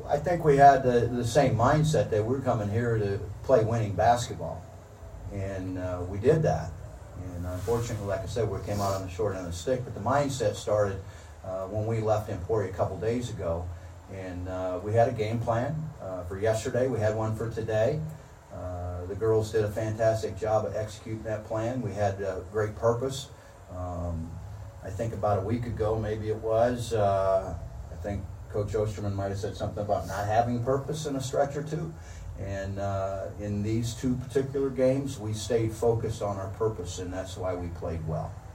I think we had the same mindset that we're coming here to play winning basketball, and we did that. And unfortunately, like I said, we came out on the short end of the stick. But the mindset started when we left Emporia a couple days ago, and we had a game plan for yesterday. We had one for today. The girls did a fantastic job at executing that plan. We had great purpose. I think about a week ago, maybe it was, I think Coach Osterman might have said something about not having purpose in a stretch or two. And in these two particular games, we stayed focused on our purpose, and that's why we played well.